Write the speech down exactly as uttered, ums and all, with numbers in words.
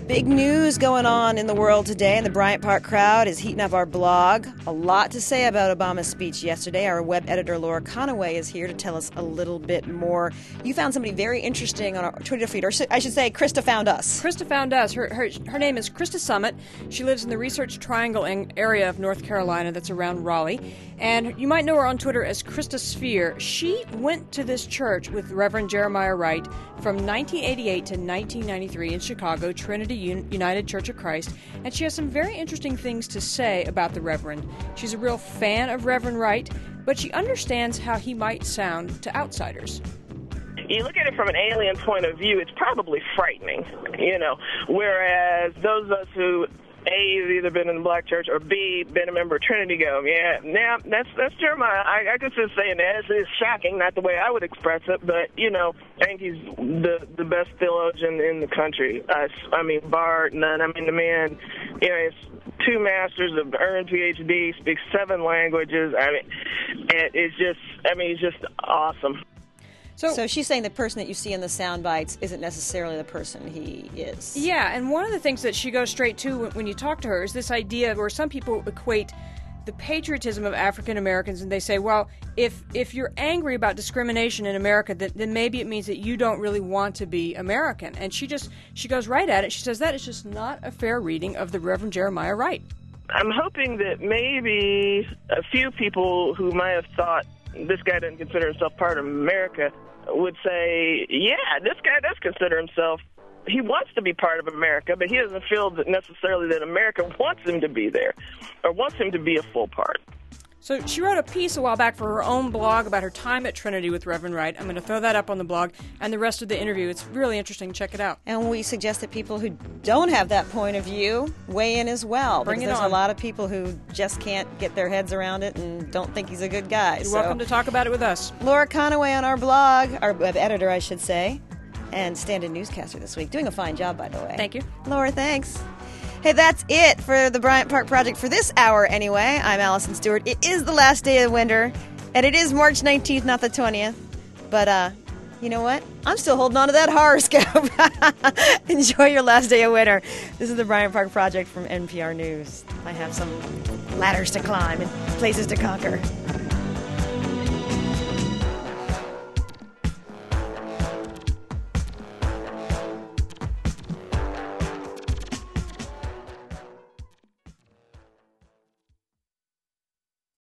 Big news going on in the world today, and the Bryant Park crowd is heating up our blog. A lot to say about Obama's speech yesterday. Our web editor, Laura Conaway, is here to tell us a little bit more. You found somebody very interesting on our Twitter feed, or I should say, Krista found us. Krista found us. Her, her, her name is Krista Summit. She lives in the Research Triangle area of North Carolina that's around Raleigh. And you might know her on Twitter as Krista Sphere. She went to this church with Reverend Jeremiah Wright from nineteen eighty-eight to nineteen ninety-three in Chicago, Trinity United Church of Christ, and she has some very interesting things to say about the Reverend. She's a real fan of Reverend Wright, but she understands how he might sound to outsiders. You look at it from an alien point of view, it's probably frightening, you know, whereas those of us who A, have either been in the black church, or B, been a member of Trinity go, yeah, now that's that's Jeremiah. I, I could just say that it's shocking, not the way I would express it, but, you know, I think he's the the best theologian in the country. I, I mean, bar none. I mean, the man, you know, he's two masters, of earned P H D, speaks seven languages. I mean, and it's just, I mean, he's just awesome. So, so she's saying the person that you see in the sound bites isn't necessarily the person he is. Yeah, and one of the things that she goes straight to when you talk to her is this idea where some people equate the patriotism of African Americans, and they say, well, if if you're angry about discrimination in America, then, then maybe it means that you don't really want to be American. And she just, she goes right at it. She says that is just not a fair reading of the Reverend Jeremiah Wright. I'm hoping that maybe a few people who might have thought this guy doesn't consider himself part of America would say, yeah, this guy does consider himself, he wants to be part of America, but he doesn't feel that necessarily that America wants him to be there or wants him to be a full part. So she wrote a piece a while back for her own blog about her time at Trinity with Reverend Wright. I'm going to throw that up on the blog and the rest of the interview. It's really interesting. Check it out. And we suggest that people who don't have that point of view weigh in as well. Bring it because there's on. a lot of people who just can't get their heads around it and don't think he's a good guy. You're so, welcome to talk about it with us. Laura Conaway on our blog, our web editor, I should say, and stand-in newscaster this week. Doing a fine job, by the way. Thank you. Laura, thanks. Hey, that's it for the Bryant Park Project for this hour anyway. I'm Allison Stewart. It is the last day of winter, and it is March nineteenth, not the twentieth. But, uh, you know what? I'm still holding on to that horoscope. Enjoy your last day of winter. This is the Bryant Park Project from N P R News. I have some ladders to climb and places to conquer.